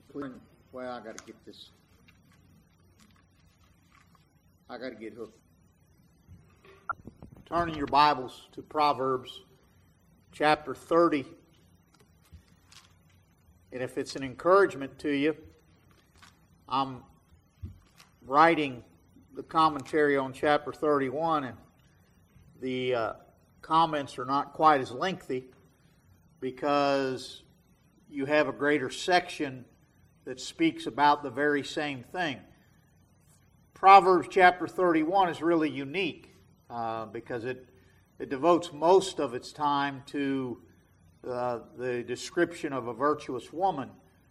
Well, I got to get this. I got to get hooked. Turning your Bibles to Proverbs chapter 30. And if it's an encouragement to you, I'm writing the commentary on chapter 31, and the comments are not quite as lengthy because you have a greater section that speaks about the very same thing. Proverbs chapter 31 is really unique because it devotes most of its time to the description of a virtuous woman,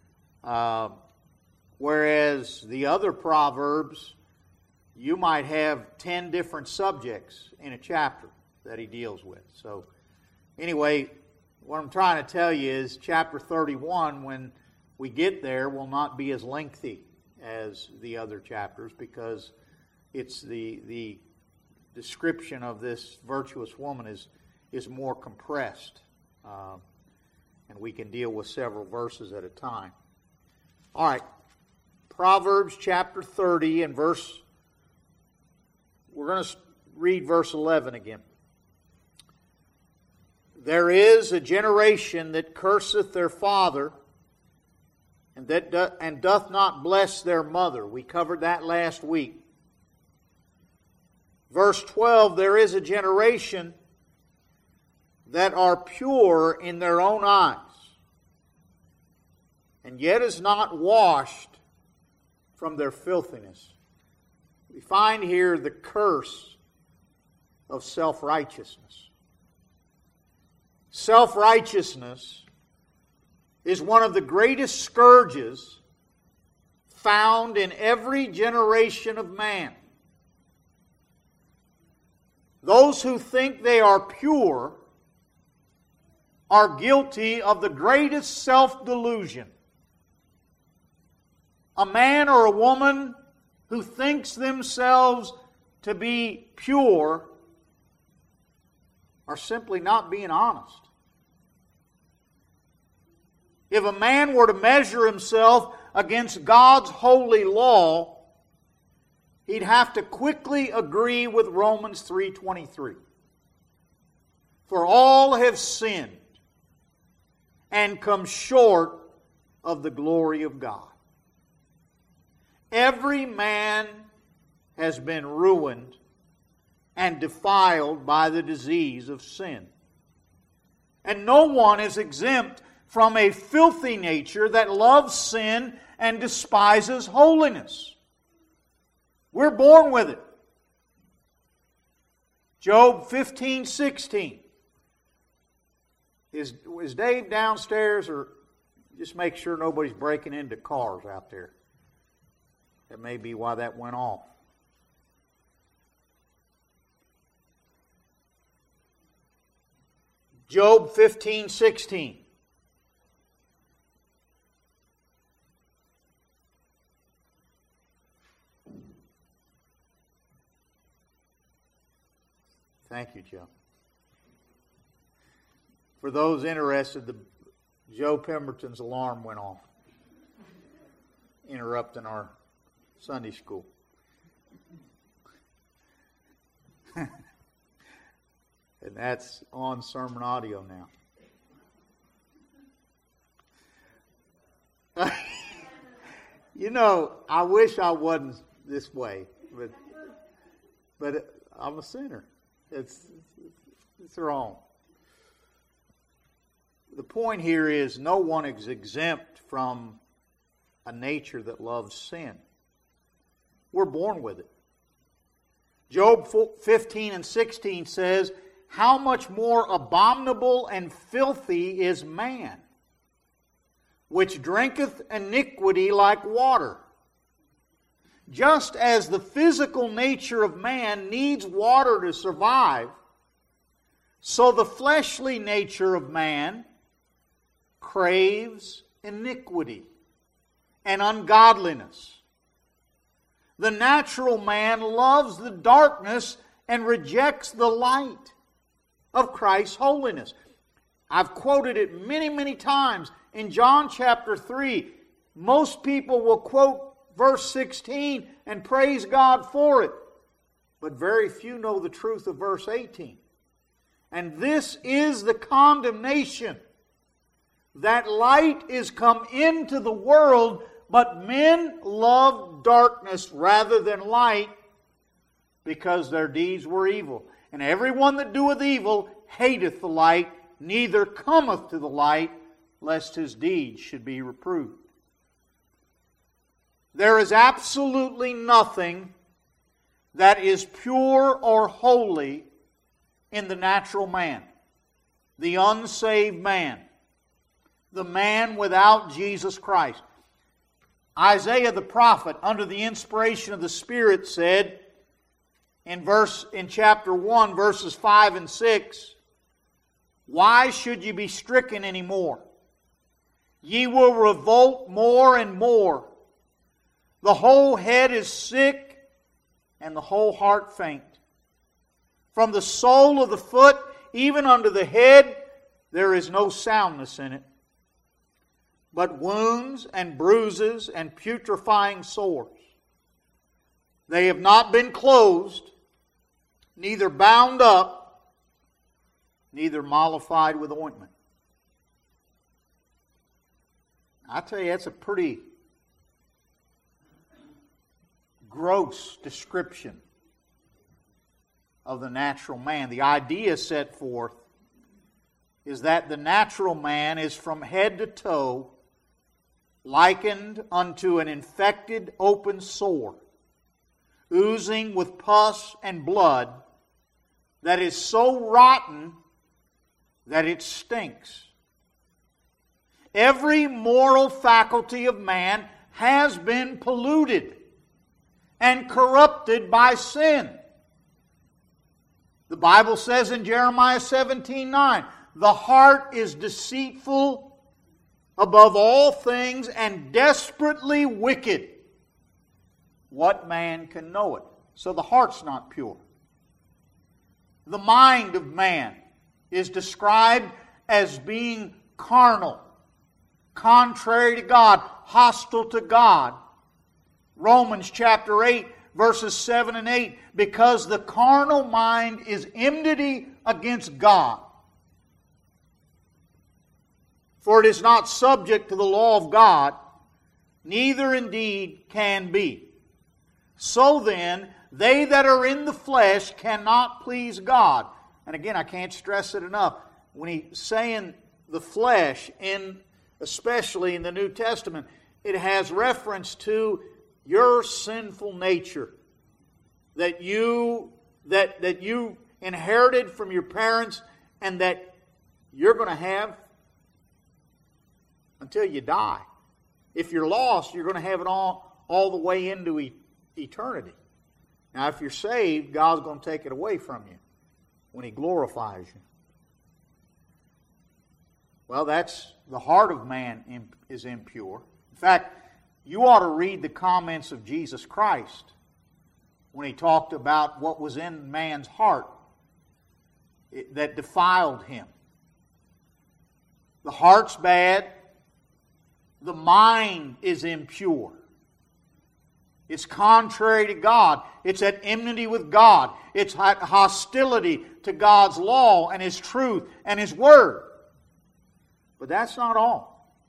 whereas the other Proverbs, you might have 10 different subjects in a chapter that he deals with. So anyway, what I'm trying to tell you is chapter 31, when we get there, will not be as lengthy as the other chapters because it's the description of this virtuous woman is more compressed. And we can deal with several verses at a time. All right, Proverbs chapter 30 and we're going to read verse 11 again. There is a generation that curseth their father, and doth not bless their mother. We covered that last week. Verse 12, there is a generation that are pure in their own eyes, and yet is not washed from their filthiness. We find here the curse of self-righteousness. Self-righteousness is one of the greatest scourges found in every generation of man. Those who think they are pure are guilty of the greatest self-delusion. A man or a woman who thinks themselves to be pure are simply not being honest. If a man were to measure himself against God's holy law, he'd have to quickly agree with Romans 3:23. For all have sinned and come short of the glory of God. Every man has been ruined and defiled by the disease of sin. And no one is exempt from a filthy nature that loves sin and despises holiness. We're born with it. Job 15:16. Is Dave downstairs, or just make sure nobody's breaking into cars out there? That may be why that went off. Job 15:16. Thank you, Joe. For those interested, Joe Pemberton's alarm went off, interrupting our Sunday school. And that's on sermon audio now. You know, I wish I wasn't this way, but I'm a sinner. It's wrong. The point here is no one is exempt from a nature that loves sin. We're born with it. Job 15:16 says, how much more abominable and filthy is man, which drinketh iniquity like water. Just as the physical nature of man needs water to survive, so the fleshly nature of man craves iniquity and ungodliness. The natural man loves the darkness and rejects the light of Christ's holiness. I've quoted it many, many times. In John chapter 3, Most people will quote verse 16 and praise God for it. But very few know the truth of verse 18. And this is the condemnation, that light is come into the world, but men love darkness rather than light, because their deeds were evil. And everyone that doeth evil hateth the light, neither cometh to the light, lest his deeds should be reproved. There is absolutely nothing that is pure or holy in the natural man, the unsaved man, the man without Jesus Christ. Isaiah the prophet, under the inspiration of the Spirit, said in chapter 1, verses 5 and 6, "Why should ye be stricken any more? Ye will revolt more and more. The whole head is sick, and the whole heart faint. From the sole of the foot even unto the head, there is no soundness in it, but wounds and bruises and putrefying sores. They have not been closed, neither bound up, neither mollified with ointment." I tell you, that's a pretty gross description of the natural man. The idea set forth is that the natural man is from head to toe likened unto an infected open sore, oozing with pus and blood, that is so rotten that it stinks. Every moral faculty of man has been polluted and corrupted by sin. The Bible says in Jeremiah 17:9, "The heart is deceitful above all things and desperately wicked. What man can know it?" So the heart's not pure. The mind of man is described as being carnal, contrary to God, hostile to God. Romans chapter 8, verses 7 and 8, "Because the carnal mind is enmity against God. For it is not subject to the law of God, neither indeed can be. So then, they that are in the flesh cannot please God." And again, I can't stress it enough. When he's saying the flesh, especially in the New Testament, it has reference to your sinful nature that you inherited from your parents and that you're going to have until you die. If you're lost, you're going to have it all the way into eternity. Now, if you're saved, God's going to take it away from you when He glorifies you. Well, that's the heart of man is impure. In fact, you ought to read the comments of Jesus Christ when He talked about what was in man's heart that defiled him. The heart's bad. The mind is impure. It's contrary to God. It's at enmity with God. It's at hostility to God's law and His truth and His Word. But that's not all.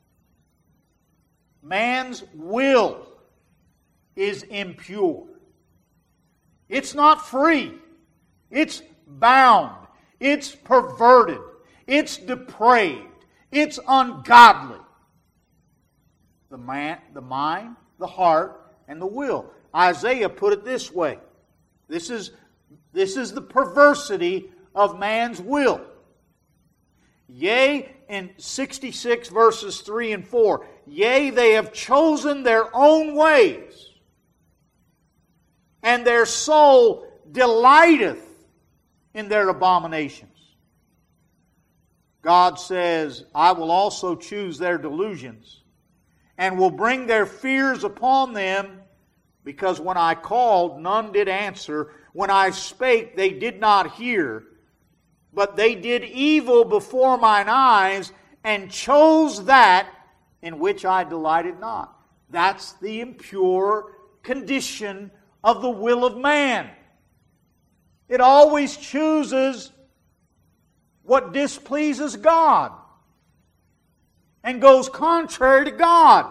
Man's will is impure. It's not free. It's bound. It's perverted. It's depraved. It's ungodly. The mind, the heart, and the will. Isaiah put it this way. This is the perversity of man's will. Yea, in 66 verses 3 and 4, "Yea, they have chosen their own ways, and their soul delighteth in their abominations." God says, "I will also choose their delusions, and will bring their fears upon them, because when I called, none did answer. When I spake, they did not hear. But they did evil before mine eyes, and chose that in which I delighted not. That's the impure condition of the will of man. It always chooses what displeases God and goes contrary to God.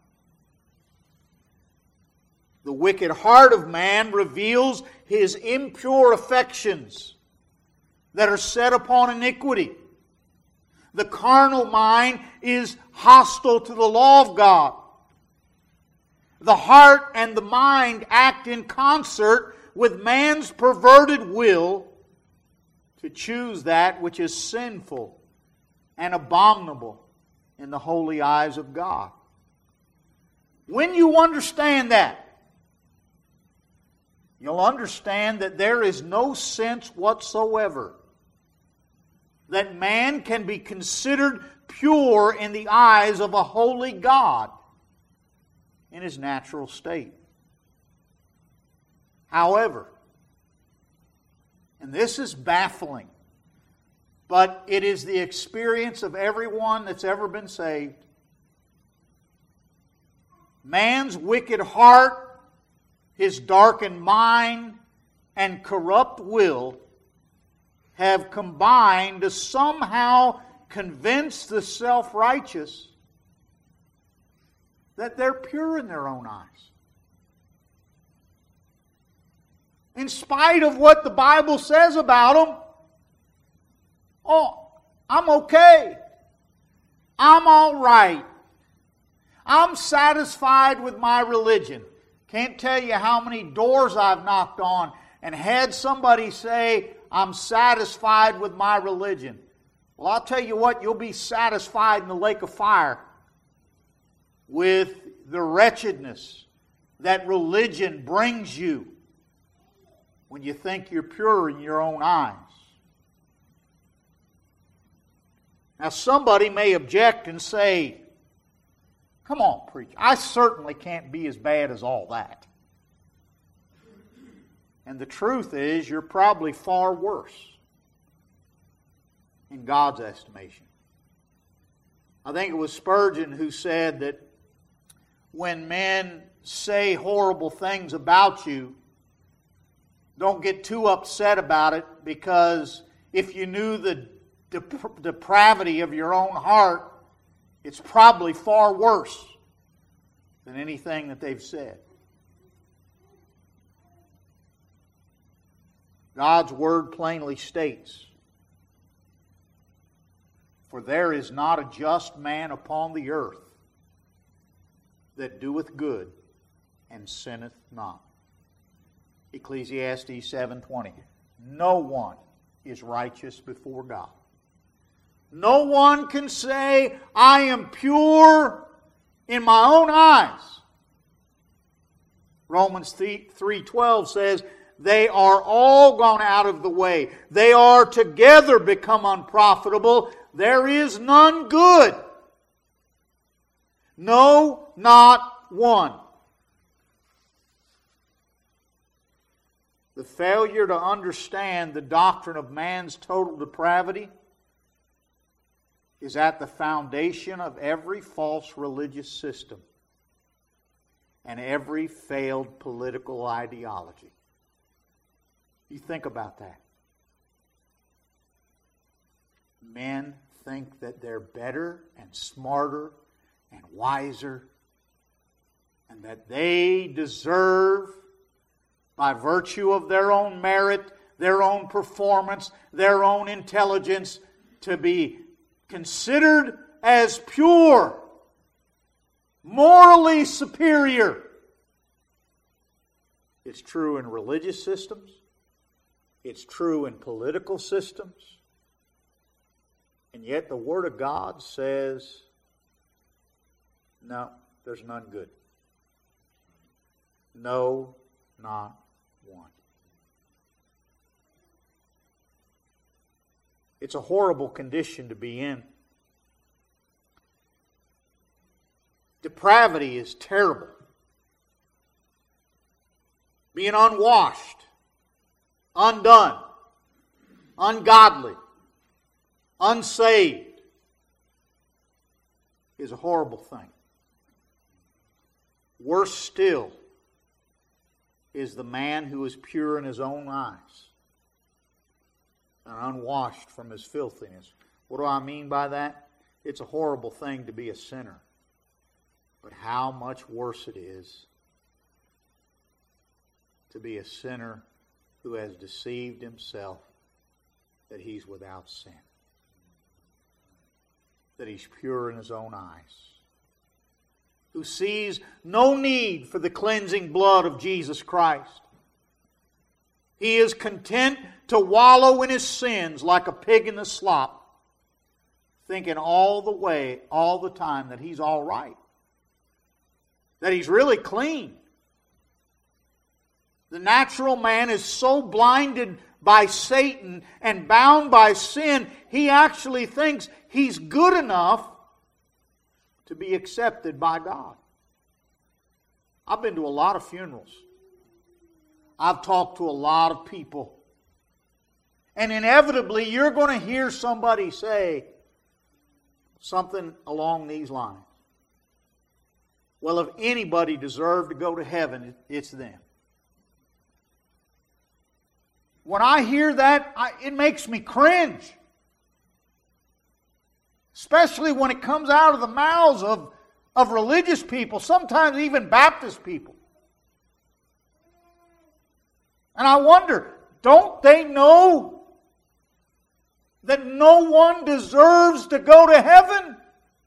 The wicked heart of man reveals his impure affections that are set upon iniquity. The carnal mind is hostile to the law of God. The heart and the mind act in concert with man's perverted will to choose that which is sinful and abominable in the holy eyes of God. When you understand that, you'll understand that there is no sense whatsoever that man can be considered pure in the eyes of a holy God in his natural state. However, and this is baffling, but it is the experience of everyone that's ever been saved. Man's wicked heart, his darkened mind, and corrupt will have combined to somehow convince the self-righteous that they're pure in their own eyes. In spite of what the Bible says about them, oh, I'm okay. I'm all right. I'm satisfied with my religion. Can't tell you how many doors I've knocked on and had somebody say, I'm satisfied with my religion. Well, I'll tell you what, you'll be satisfied in the lake of fire with the wretchedness that religion brings you when you think you're pure in your own eyes. Now, somebody may object and say, come on, preacher, I certainly can't be as bad as all that. And the truth is, you're probably far worse in God's estimation. I think it was Spurgeon who said that when men say horrible things about you, don't get too upset about it, because if you knew the depravity of your own heart, it's probably far worse than anything that they've said. God's Word plainly states, for there is not a just man upon the earth that doeth good and sinneth not. Ecclesiastes 7:20. No one is righteous before God. No one can say, I am pure in my own eyes. Romans 3:12 says, they are all gone out of the way. They are together become unprofitable. There is none good. No, not one. The failure to understand the doctrine of man's total depravity is at the foundation of every false religious system and every failed political ideology. You think about that. Men think that they're better and smarter and wiser, and that they deserve, by virtue of their own merit, their own performance, their own intelligence, to be considered as pure, morally superior. It's true in religious systems. It's true in political systems. And yet the Word of God says, no, there's none good. No, not one. It's a horrible condition to be in. Depravity is terrible. Being unwashed, undone, ungodly, unsaved. is a horrible thing. Worse still is the man who is pure in his own eyes and unwashed from his filthiness. What do I mean by that? It's a horrible thing to be a sinner. But how much worse it is to be a sinner who has deceived himself that he's without sin, that he's pure in his own eyes, who sees no need for the cleansing blood of Jesus Christ. He is content to wallow in his sins like a pig in the slop, thinking all the time that he's all right, that he's really clean. The natural man is so blinded by Satan and bound by sin, he actually thinks he's good enough to be accepted by God. I've been to a lot of funerals. I've talked to a lot of people. And inevitably, you're going to hear somebody say something along these lines. Well, if anybody deserved to go to heaven, it's them. When I hear that, it makes me cringe. Especially when it comes out of the mouths of religious people, sometimes even Baptist people. And I wonder, don't they know that no one deserves to go to heaven?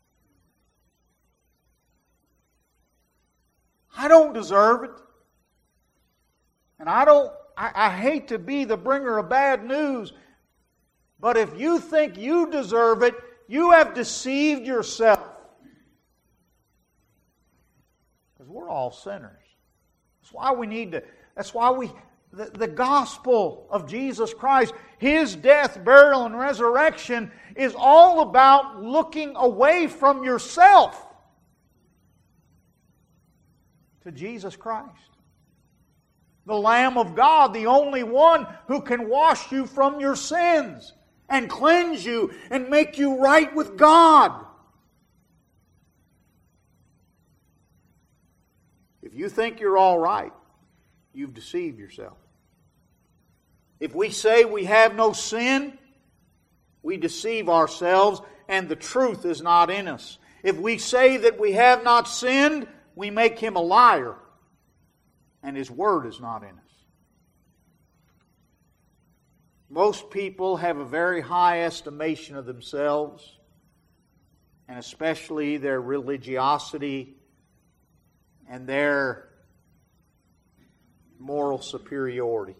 I don't deserve it. And I hate to be the bringer of bad news, but if you think you deserve it, you have deceived yourself. Because we're all sinners. That's why the gospel of Jesus Christ, His death, burial, and resurrection is all about looking away from yourself to Jesus Christ. The Lamb of God, the only one who can wash you from your sins and cleanse you and make you right with God. If you think you're all right, you've deceived yourself. If we say we have no sin, we deceive ourselves and the truth is not in us. If we say that we have not sinned, we make Him a liar and His Word is not in us. Most people have a very high estimation of themselves, and especially their religiosity and their moral superiority.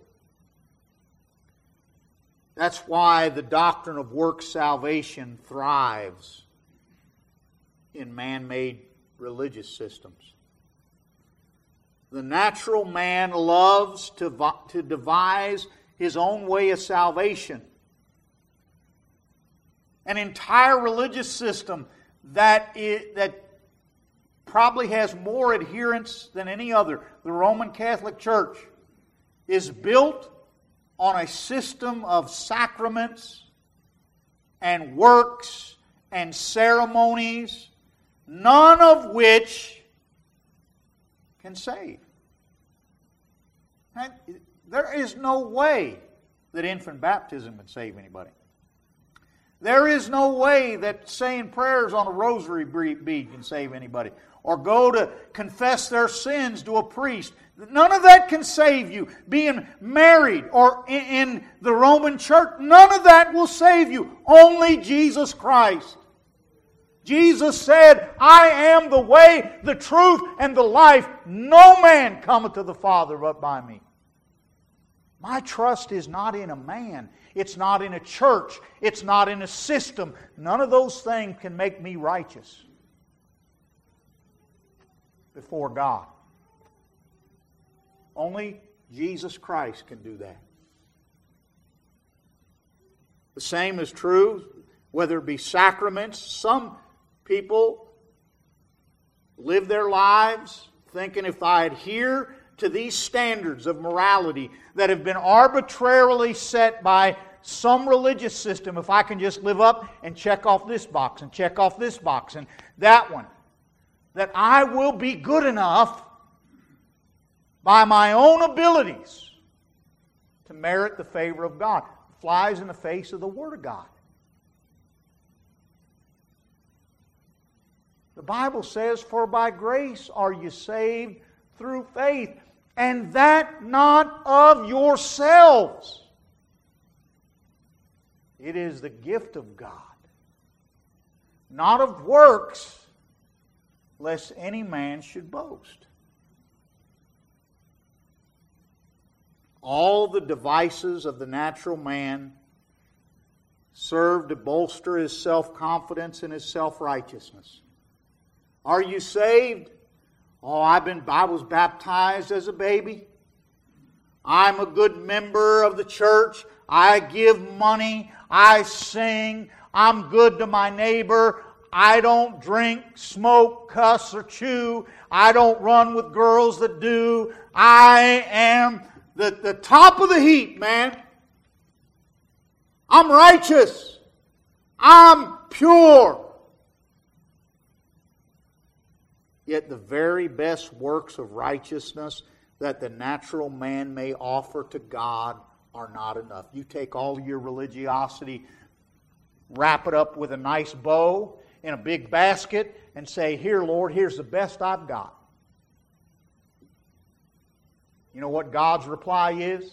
That's why the doctrine of works salvation thrives in man-made religious systems. The natural man loves to devise his own way of salvation. An entire religious system that probably has more adherents than any other, the Roman Catholic Church, is built on a system of sacraments and works and ceremonies, none of which can save. There is no way that infant baptism would save anybody. There is no way that saying prayers on a rosary bead can save anybody. Or go to confess their sins to a priest. None of that can save you. Being married or in the Roman Church, none of that will save you. Only Jesus Christ. Jesus said, I am the way, the truth, and the life. No man cometh to the Father but by me. My trust is not in a man. It's not in a church. It's not in a system. None of those things can make me righteous before God. Only Jesus Christ can do that. The same is true whether it be sacraments. Some people live their lives thinking if I adhere to these standards of morality that have been arbitrarily set by some religious system, if I can just live up and check off this box and check off this box and that one, that I will be good enough by my own abilities to merit the favor of God. It flies in the face of the Word of God. The Bible says, "For by grace are you saved through faith, and that not of yourselves. It is the gift of God, not of works, lest any man should boast." All the devices of the natural man serve to bolster his self-confidence and his self-righteousness. Are you saved? Oh, I was baptized as a baby. I'm a good member of the church. I give money. I sing. I'm good to my neighbor. I don't drink, smoke, cuss, or chew. I don't run with girls that do. I am the top of the heap, man. I'm righteous. I'm pure. Yet the very best works of righteousness that the natural man may offer to God are not enough. You take all your religiosity, wrap it up with a nice bow in a big basket, and say, "Here, Lord, here's the best I've got." You know what God's reply is?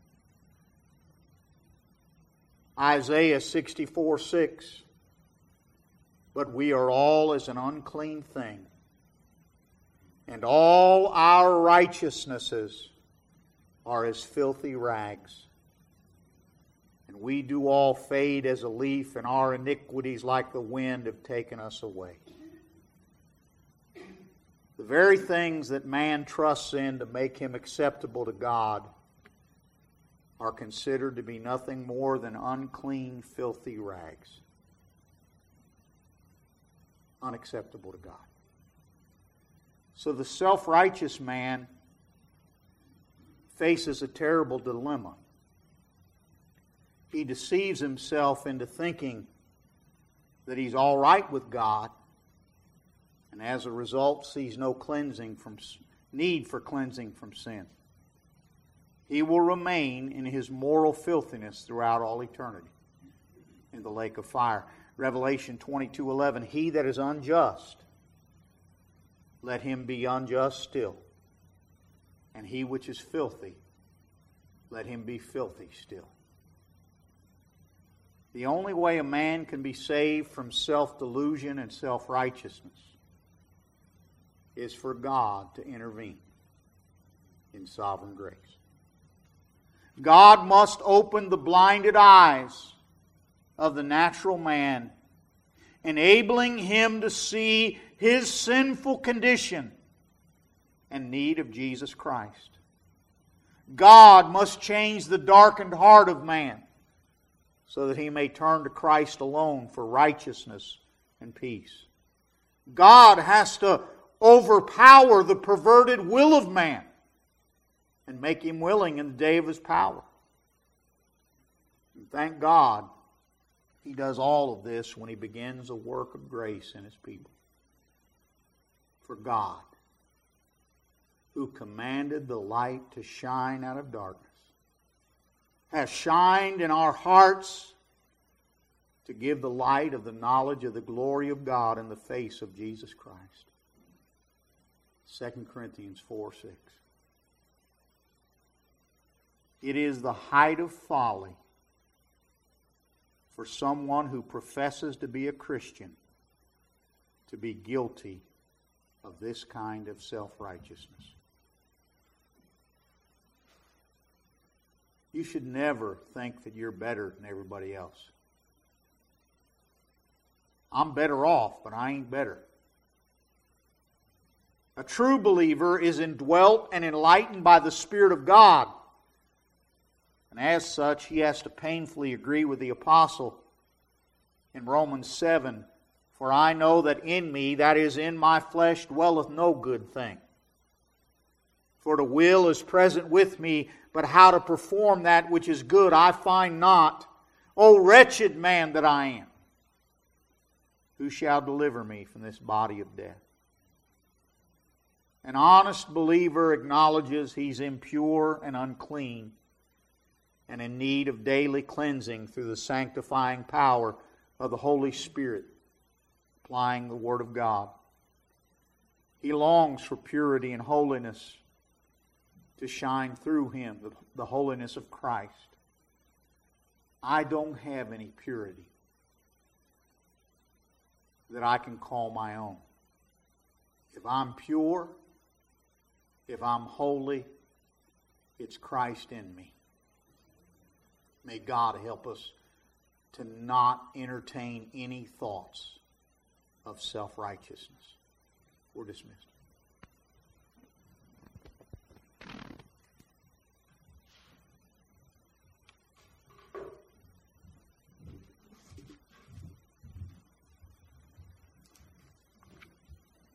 Isaiah 64:6. "But we are all as an unclean thing, and all our righteousnesses are as filthy rags. And we do all fade as a leaf, and our iniquities like the wind have taken us away." The very things that man trusts in to make him acceptable to God are considered to be nothing more than unclean, filthy rags. Unacceptable to God. So the self-righteous man faces a terrible dilemma. He deceives himself into thinking that he's all right with God, and as a result sees no need for cleansing from sin. He will remain in his moral filthiness throughout all eternity in the lake of fire. Revelation 22:11, "He that is unjust, let him be unjust still. And he which is filthy, let him be filthy still." The only way a man can be saved from self-delusion and self-righteousness is for God to intervene in sovereign grace. God must open the blinded eyes of the natural man, enabling him to see his sinful condition and need of Jesus Christ. God must change the darkened heart of man so that he may turn to Christ alone for righteousness and peace. God has to overpower the perverted will of man and make him willing in the day of his power. And thank God, he does all of this when he begins a work of grace in his people. For God, who commanded the light to shine out of darkness, has shined in our hearts to give the light of the knowledge of the glory of God in the face of Jesus Christ. 2 Corinthians 4:6. It is the height of folly for someone who professes to be a Christian to be guilty of this kind of self-righteousness. You should never think that you're better than everybody else. I'm better off, but I ain't better. A true believer is indwelt and enlightened by the Spirit of God. And as such, he has to painfully agree with the apostle in Romans 7, "For I know that in me, that is in my flesh, dwelleth no good thing. For the will is present with me, but how to perform that which is good I find not. O wretched man that I am, who shall deliver me from this body of death? An honest believer acknowledges he's impure and unclean and in need of daily cleansing through the sanctifying power of the Holy Spirit, applying the Word of God. He longs for purity and holiness to shine through him, the holiness of Christ. I don't have any purity that I can call my own. If I'm pure, if I'm holy, it's Christ in me. May God help us to not entertain any thoughts of self-righteousness. We're dismissed.